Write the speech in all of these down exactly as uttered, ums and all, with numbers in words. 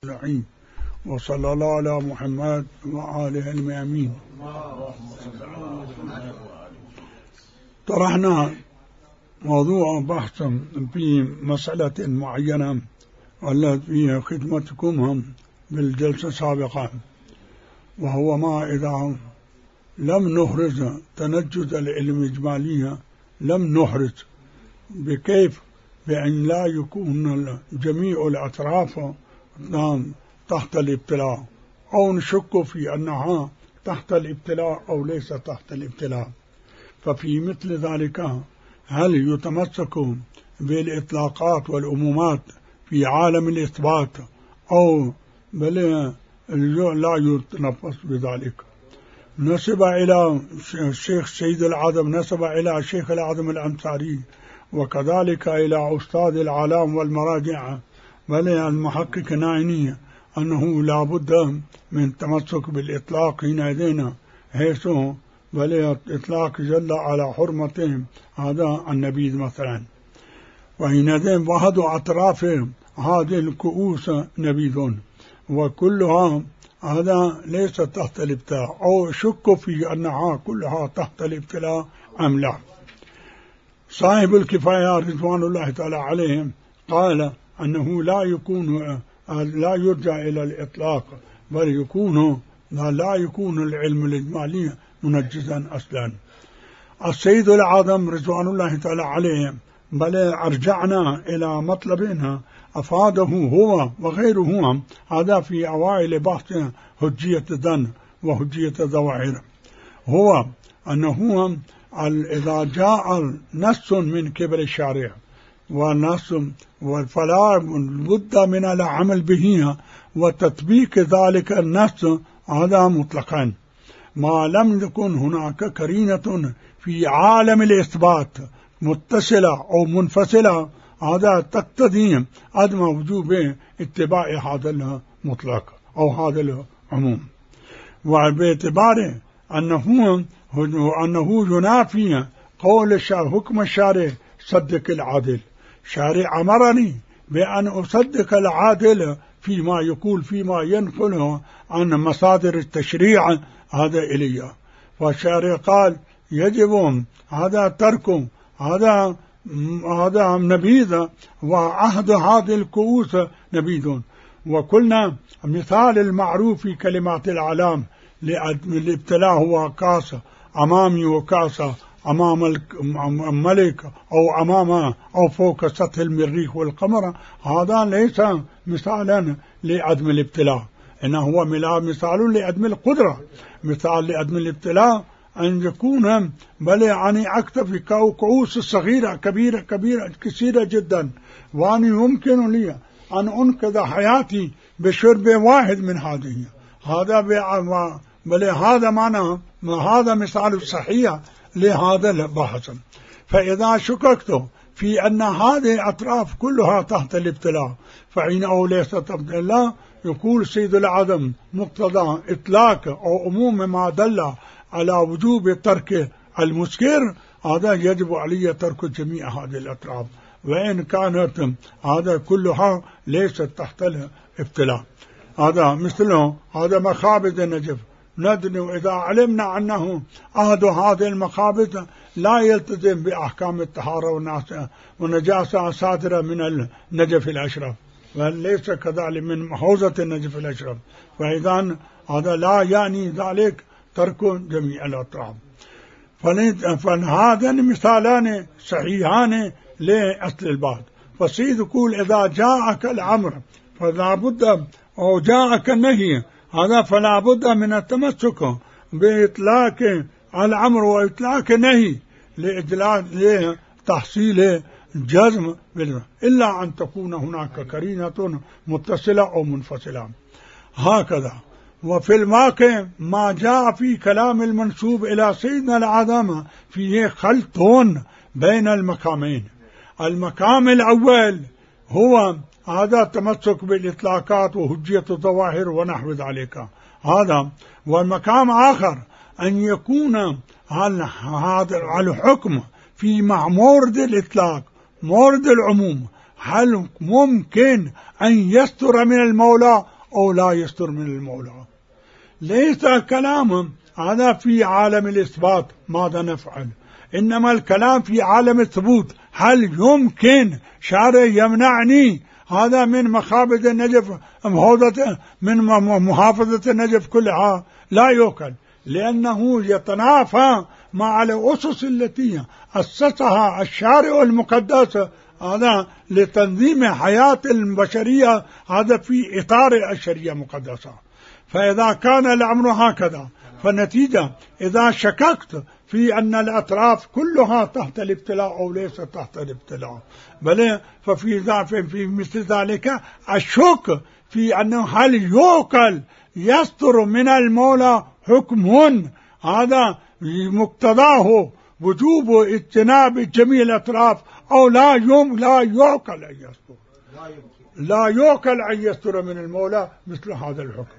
العين وصلى الله على محمد وآله المأمين. طرحنا موضوع بحث في مسألة معينة والتي فيها خدمتكم بالجلسة السابقة، وهو ما إذا لم نحرز تنجد العلم إجماليا لم نحرز بكيف بأن لا يكون جميع الأطراف تحت الابتلاء، أو نشك في أنها تحت الابتلاء أو ليس تحت الابتلاء. ففي مثل ذلك هل يتمسك بالإطلاقات والأمومات في عالم الإثبات أو بل لا يتنفس بذلك؟ نسب إلى الشيخ سيد العدم، نسب إلى الشيخ العدم الأنصاري، وكذلك إلى أستاذ العلام والمراجع بل المحقق نايني أنه لا بد من تمسك بالإطلاق حينئذ، حيث بل إطلاق جل على حرمتهم هذا النبيذ مثلا، وحينئذ بعض أطراف هذه الكؤوس نبيذ، وكلها هذا ليس تحت الابتلاء، أو شك في أنها كلها تحت الابتلاء أم لا. صاحب الكفاية رضوان الله تعالى عليهم قال أنه لا يكون لا يرجع إلى الإطلاق، بل يكون لا يكون العلم الإجمالي منجزا أصلا. السيد العظم رضوان الله تعالى عليهم بل أرجعنا إلى مطلبنا أفاده هو وغيره، هذا في أوائل بحث حجية الظن وحجية الظواهر، هو أنه إذا جاء نص من قبل الشارع ونص فلا بد من العمل به وتطبيق ذلك النص هذا مطلقا، ما لم يكن هناك قرينة في عالم الإثبات متصلة أو منفصلة هذا تقتضي عدم وجوب اتباع هذا المطلق أو هذا العموم، وباعتبار أنه أنه ينافي قول الشارع حكم الشارع صدق العادل. شارع أمرني بأن أصدق العادل فيما يقول فيما ينقله عن مصادر التشريع هذا إلي، والشارع قال يجب هذا تركه هذا هذا نبيذ، وعهد هذه الكؤوس نبيذ. وقلنا مثال المعروف في كلمات العلام الابتلاء هو كاس أمامي وكاس أمام الملك أو أمام أو فوق سطح المريخ والقمر، هذا ليس مثالا لعدم الابتلاء، إنه هو مثال لعدم القدرة. مثال لعدم الابتلاء أن يكون بل يعني أكتفي كؤوس صغيرة كبيرة كبيرة كثيرة جدا، وأن يمكن لي أن أنقذ حياتي بشرب واحد من هذه، هذا بل هذا معنى هذا مثال صحيح لهذا البحث. فإذا شككت في أن هذه الأطراف كلها تحت الابتلاء فإنه ليس تحت الابتلاء، يقول سيد العدم مقتضى إطلاق أو عموم ما دل على وجوب ترك المسكر، هذا يجب علي ترك جميع هذه الأطراف وإن كانت هذا كلها ليست تحت الابتلاء. هذا مثله هذا مخابز النجف، ندنو إذا علمنا أنه أحد هذه المخابز لا يلتزم بأحكام الطهارة والنجاسة صادرة من النجف الأشرف، وليس كذلك من حوزة النجف الأشرف، فإذا هذا لا يعني ذلك ترك جميع الأطراف. فهذان مثالان صحيحان لأصل البعض. فالسيد يقول إذا جاءك الأمر فلا بد أو جاءك النهي هذا فلا بد من التمسك بإطلاق الأمر وإطلاق النهي لتحصيل جزم، إلا أن تكون هناك قرينة متصلة أو منفصلة. هكذا وفي الواقع ما جاء في كلام المنسوب إلى سيدنا العظمة فيه خلط بين المقامين. المقام الأول هو هذا التمسك بالإطلاقات وحجية الظواهر ونحو ذلك هذا، والمقام آخر أن يكون هذا الحكم في مورد الإطلاق مورد العموم، هل ممكن أن يستر من المولى أو لا يصدر من المولى. ليس كلام هذا في عالم الإثبات ماذا نفعل، إنما الكلام في عالم الثبوت. هل يمكن شرع يمنعني هذا من مخابز النجف من محافظة النجف كلها؟ لا يوكل، لأنه يتنافى مع الأسس التي أسسها الشارع المقدس هذا لتنظيم حياة البشرية، هذا في إطار الشريعة المقدسة. فإذا كان الأمر هكذا، فالنتيجة إذا شككت في أن الأطراف كلها تحت الابتلاء أو ليس تحت الابتلاء، بل ففي في مثل ذلك الشك في أنه هل يوكل يصدر من المولى حكم هذا مقتضاه وجوب اجتناب جميع الأطراف أو لا يوم لا يوكل أن يصدر، لا يوكل أن يصدر من المولى مثل هذا الحكم.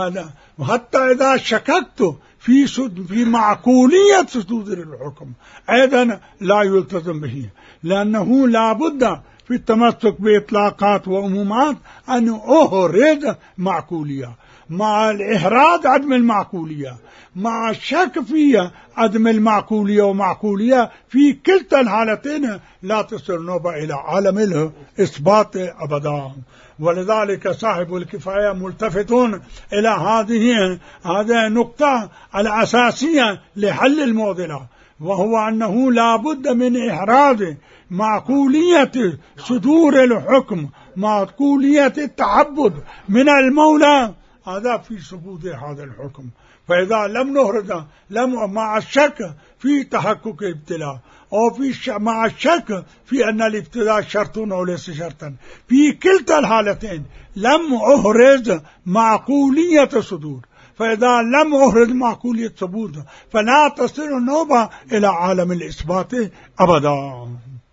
وحتى إذا شككت في في معقولية صدور الحكم أيضا لا يلتزم به، لأنه لا بد في التمسك بإطلاقات وعمومات أن أهرد معقولية، مع الإهراد عدم المعقولية، مع الشك في عدم المعقولية ومعقولية، في كلتا الحالتين لا تصل نوبة إلى عالم الإثبات أبدا. ولذلك صاحب الكفاية ملتفتون إلى هذه هذه النقطة الأساسية لحل المعضلة، وهو أنه لا بد من إحراز معقولية صدور الحكم، معقولية التعبد من المولى هذا في ثبوت هذا الحكم. فإذا لم نهرد لم مع الشك في تحقق الابتلاء أو في مع الشك في أن الابتلاء شرط أو ليس شرطا، في كلتا الحالتين لم أهرز معقولية صدور. فإذا لم أهرز معقولية ثبوت فلا تصل النوبة إلى عالم الإثبات أبدا.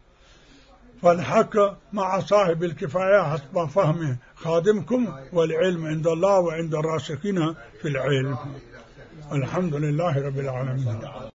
فالحق مع صاحب الكفاية حسب فهم خادمكم، والعلم عند الله وعند الراسخين في العلم. الحمد لله رب العالمين.